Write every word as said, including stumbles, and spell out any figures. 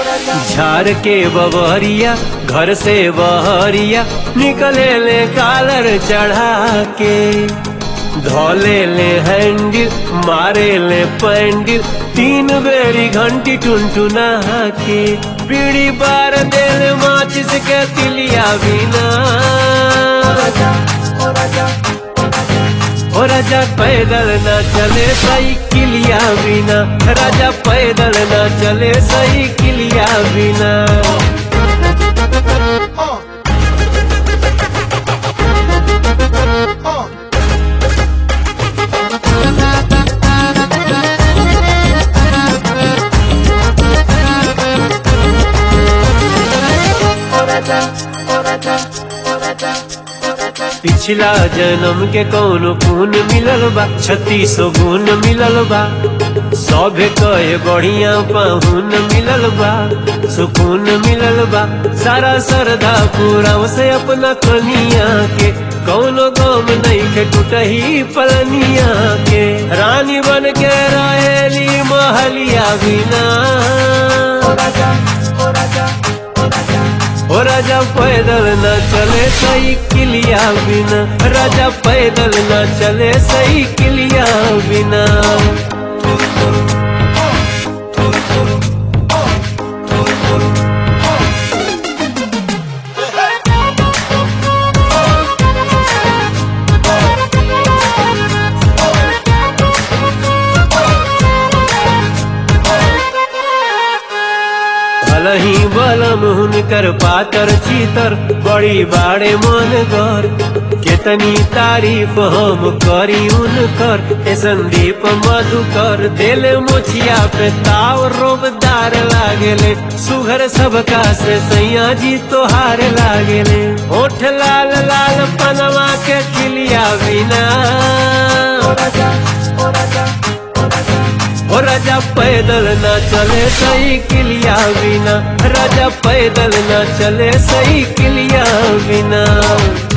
झार के बबरिया घर से बहरिया निकले ले कालर चढ़ा के, धोले ले हैंडल मारे ले पैंडल, तीन बेरी घंटी टुनटुना के, बीड़ी बार देले माचिस के तिलिया बिना। ओ राजा पैदल न चले साइकिलिया बिना, राजा पैदल न चले साइकिलिया बिना। पिछला जन्म के कौनो खून मिलल बा, छत्तीसो गुण मिलल बा, सभे कहे बढ़िया पाहुन मिलल बा, सुकून मिलल बा, सारा श्रद्धा पूरा से अपना कनिया के, कौनो गम नहीं के टूटही पलनिया के, रानी बन के रहेली महलिया बिना। ओ राजा पैदल न चले साइकिलिया बिना, राजा पैदल न चले साइकिलिया बिना। भलही बलम हुनकर पातर चीतर, बड़ी बाड़े मन घर, केतनी तारीफ हम करी उनकर, ए संदीप मधुकर, दिल मुछिया पे ताव रोबदार लागेले, सुघर सबका से सैया जी तोहार लागेले, होठ लाल लाल पनवा के खिलिया बिना। ओ राजा पैदल न चले साइकिलिया बिना, राजा पैदल न चले साइकिलिया बिना।